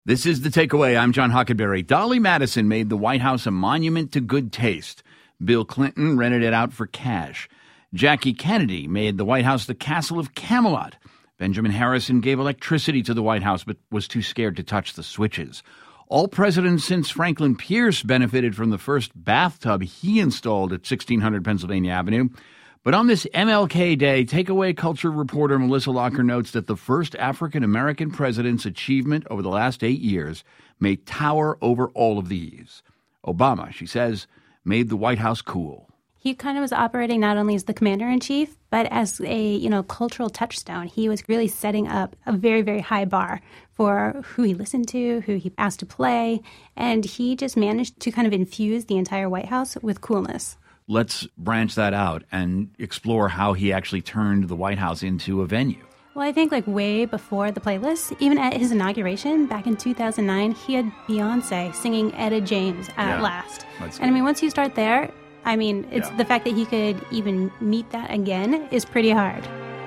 This is The Takeaway. I'm John Huckleberry. Dolly Madison made the White House a monument to good taste. Bill Clinton rented it out for cash. Jackie Kennedy made the White House the Castle of Camelot. Benjamin Harrison gave electricity to the White House but was too scared to touch the switches. All presidents since Franklin Pierce benefited from the first bathtub he installed at 1600 Pennsylvania Avenue. But on this MLK Day, Takeaway culture reporter Melissa Locker notes that the first African-American president's achievement over the last 8 years may tower over all of these. Obama, she says, made the White House cool. He kind of was operating not only as the commander-in-chief, but as a, cultural touchstone. He was really setting up a very, very high bar for who he listened to, who he asked to play, and he just managed to kind of infuse the entire White House with coolness. Let's branch that out and explore how he actually turned the White House into a venue. Well, I think way before the playlist, even at his inauguration back in 2009, he had Beyonce singing Etta James at last. And once you start there, it's the fact that he could even meet that again is pretty hard.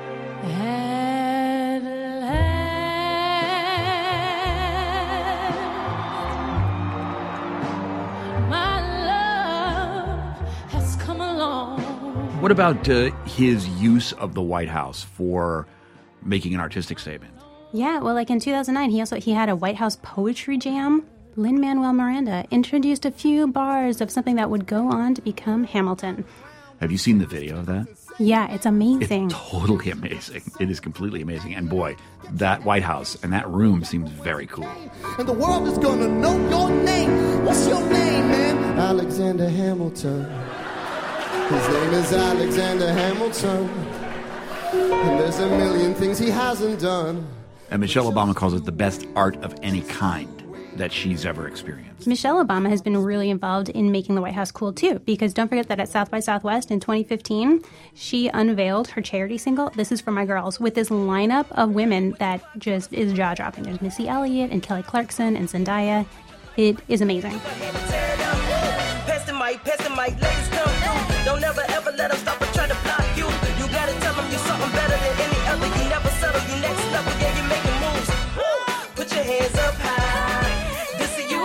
What about his use of the White House for making an artistic statement? Yeah, well, in 2009, he had a White House poetry jam. Lin-Manuel Miranda introduced a few bars of something that would go on to become Hamilton. Have you seen the video of that? Yeah, it's amazing. It's totally amazing. It is completely amazing. And boy, that White House and that room seems very cool. And the world is gonna know your name. What's your name, man? Alexander Hamilton. His name is Alexander Hamilton. And there's a million things he hasn't done. And Michelle Obama calls it the best art of any kind that she's ever experienced. Michelle Obama has been really involved in making the White House cool, too, because don't forget that at South by Southwest in 2015, she unveiled her charity single, This Is For My Girls, with this lineup of women that just is jaw-dropping. There's Missy Elliott and Kelly Clarkson and Zendaya. It is amazing. Pass the mic, ladies come through. Don't ever ever let them stop and try to block you. You gotta tell them you're something better than any other. You never settle, you next level, yeah, you're making moves. Put your hands up high. This is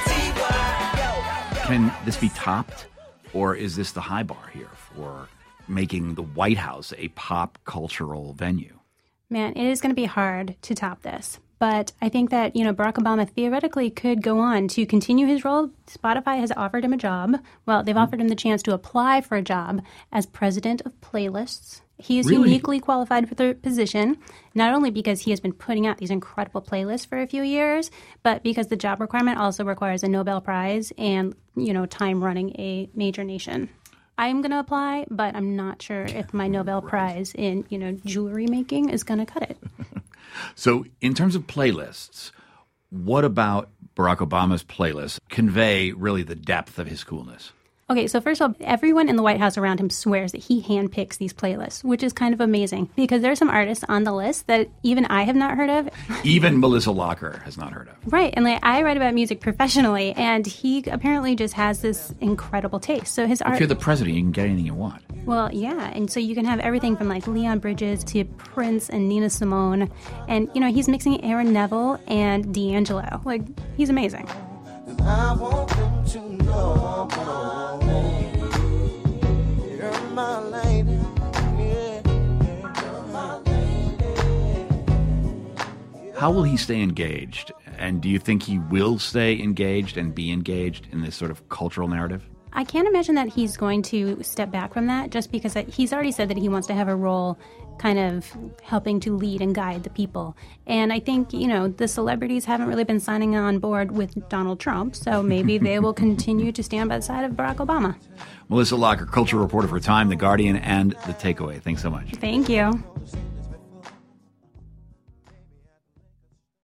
UNITY. Can this be topped, or is this the high bar here for making the White House a pop cultural venue? Man, it is going to be hard to top this. But I think that, Barack Obama theoretically could go on to continue his role. Spotify has offered him a job. Well, they've offered him the chance to apply for a job as president of playlists. He is uniquely qualified for the position, not only because he has been putting out these incredible playlists for a few years, but because the job requirement also requires a Nobel Prize and, time running a major nation. I'm going to apply, but I'm not sure if my Nobel Prize in, jewelry making is going to cut it. So in terms of playlists, what about Barack Obama's playlists convey really the depth of his coolness? Okay, so first of all, everyone in the White House around him swears that he handpicks these playlists, which is kind of amazing because there are some artists on the list that even I have not heard of. Even Melissa Locker has not heard of. Right, and I write about music professionally, and he apparently just has this incredible taste. So his art. If you're the president, you can get anything you want. Well, yeah, and so you can have everything from Leon Bridges to Prince and Nina Simone, and he's mixing Aaron Neville and D'Angelo. He's amazing. I want them to know you're my lady. How will he stay engaged? And do you think he will stay engaged and be engaged in this sort of cultural narrative? I can't imagine that he's going to step back from that just because he's already said that he wants to have a role kind of helping to lead and guide the people. And I think, the celebrities haven't really been signing on board with Donald Trump, so maybe they will continue to stand by the side of Barack Obama. Melissa Locker, culture reporter for Time, The Guardian, and The Takeaway. Thanks so much. Thank you.